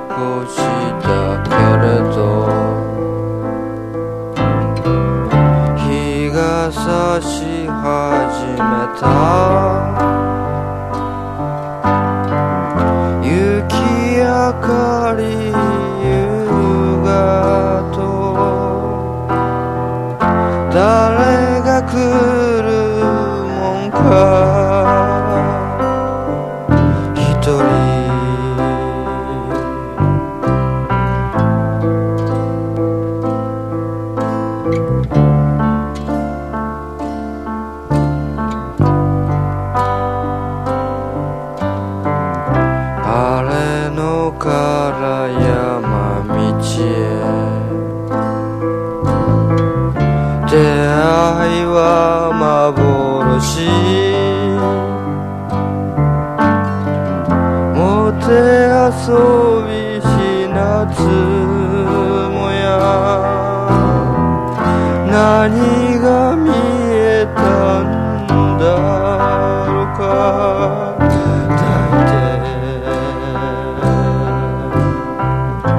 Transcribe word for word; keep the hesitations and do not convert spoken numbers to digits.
少しだけれど日が差し始めた雪明かり夕方誰が来るもんか一人から山道へ出会いは幻もてあそびし夏もや何